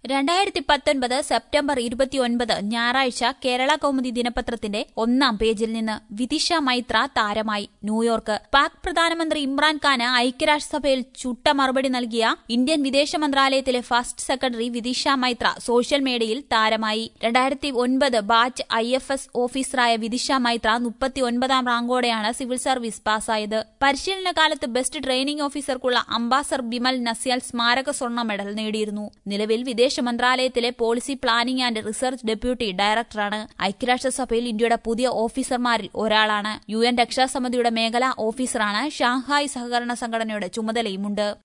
2019 September 29 ഞായറാഴ്ച കേരള കൗമുദി ദിനപത്രത്തിന്റെ ഒന്നാം പേജിൽ നിന്ന് വിദിഷ മൈത്ര താരമായി. ന്യൂയോർക്ക്. പാക് പ്രധാനമന്ത്രി ഇമ്രാൻഖാന് ഐക്യരാഷ്ട്രസഭയിൽ ചുട്ട മറുപടി നൽകിയ ഇന്ത്യൻ വിദേശ മന്ത്രാലയത്തിലെ first secretary Vidisha Maitra social മീഡിയയിൽ താരമായി. 2009 ബാച്ച് IFS ഓഫീസറായ വിദിഷ മൈത്ര 39ാം റാങ്കോടെയാണ് സിവിൽ സർവീസ് പാസ്സായത്. പരിശീലന കാലത്ത് ബെസ്റ്റ് ട്രെയിനിംഗ് ഓഫീസർക്കുള്ള അംബാസഡർ ബിമൽ നസ്യാൽ സ്മാരക സ്വർണ്ണ മെഡൽ നേടിയിരുന്നു. നിലവിൽ വിദേശ മന്ത്രാലയത്തിലെ policy planning and research deputy ഡയറക്ടറാണ്. ഐക്യരാഷ്ട്രസഭയിൽ ഇന്ത്യയുടെ പുതിയ ഓഫീസർമാരിൽ ഒരാളാണ്. UN രക്ഷാസമിതിയുടെ മേഖലാ ഓഫീസറാണ്. ഷാങ്ഹായ് സഹകരണ സംഘടനയുടെ ചുമതലയുമുണ്ട്.